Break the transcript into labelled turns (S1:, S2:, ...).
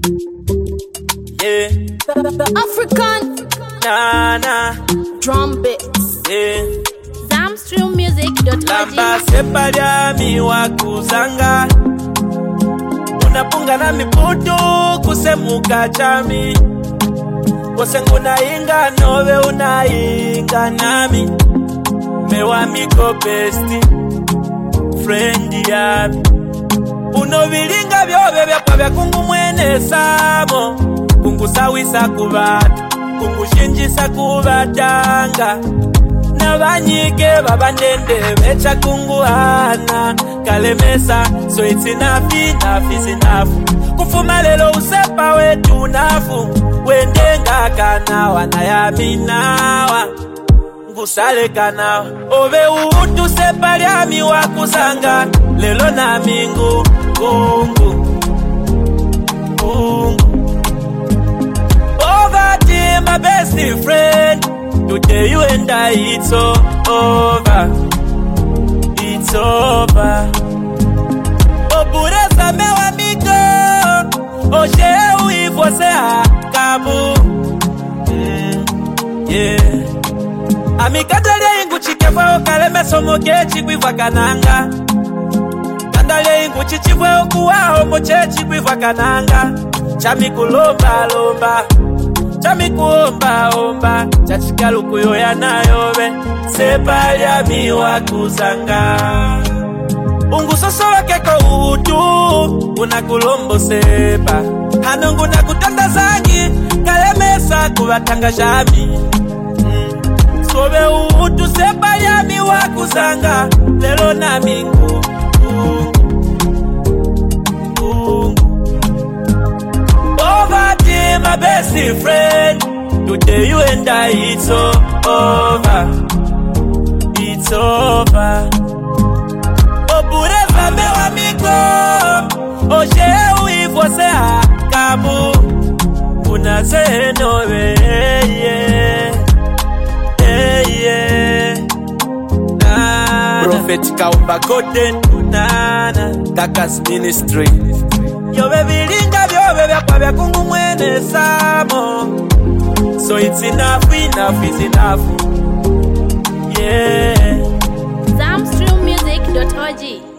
S1: Yeah.
S2: The African drum beats.
S1: Yeah.
S2: Zamstreammusic.org.
S1: Lamba sepalya miwakuzanga unapunga na miputu kusemuka chami Kosengu nainga nove unainga nami Mewa miko besti Friend yami Unovilinga vyobe vyakwa vya kungu mwene samo Kungu sawisa kubata Kungu shinjisa kubatanga Nabanyike babandende Becha kungu hana Kalemesa So it's enough, enough is enough Kufuma lelo usepa wetu nafu Wendenga kanawa na yaminawa Ngusale kanawa Obe uutu sepali ami wakuzanga Lelo na mingu Kungu Over to my best friend Today you and I it's over It's over Opureza mewa miko Oje uivose akabu Yeah Amikatale ingu chikefa okaleme somoke chikwiva kananga Kandale ingu chichivwe okuwa omoche chikwiva kananga Chami kulomba lomba Chami kuomba omba Chachikalu kuyoya na yobe Sepalya miwa kuzanga Ungu soso wakeko utu Unakulombo sepa Hanungu na kutanda zangi Kalemesa kubatanga jami Sobe utu sepalya miwa kuzanga Lelo na mingu Over to my best friend Today you and I it's over It's over Opureza mewa miko Oje uivose akabu Unaze nowe Prophet Kaumba Golden Nana Kakas Ministry Yobe vilinga vyobe vyakwa vya kungu mwene samo So it's enough, enough is enough Yeah
S2: Zamstreammusic.org.